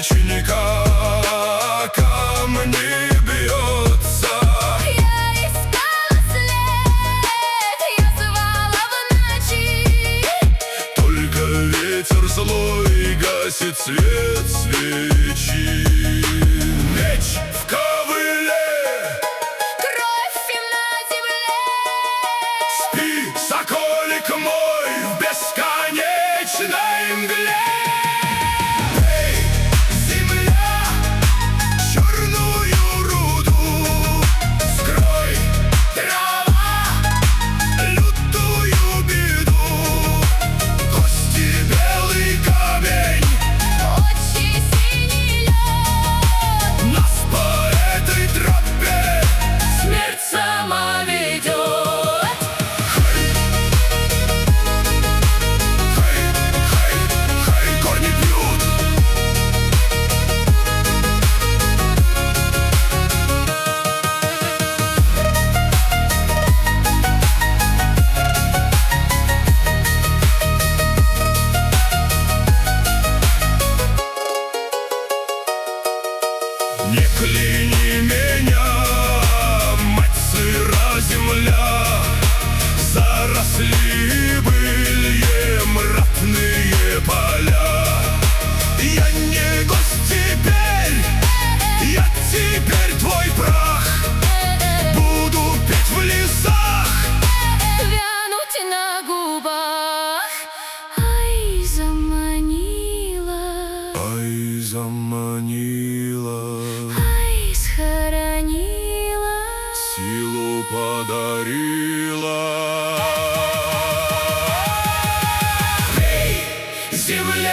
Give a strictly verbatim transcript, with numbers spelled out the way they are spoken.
речника ко мне бьется. Я искала след, я звала в ночи. Только ветер злой гасит свет свечи. Меч в ковыле, Кровь на земле. спи, соколик мой, в бесконечной мгле. Эй, земля, черную руду скрой, трава, лютую беду. Кости, белый камень, Очи, синий лед. нас по этой тропе Смерть сама ведет. хай, хай, хай, корни бьют. Не кляни меня, мать сыра земля. Заросли быльем ратные поля. Я не гость теперь, я теперь твой прах. Буду петь в лесах. Вянуть на губах. Ай, заманила, Ай, заманила, ай, схоронила. силу подарила. Эй, земля!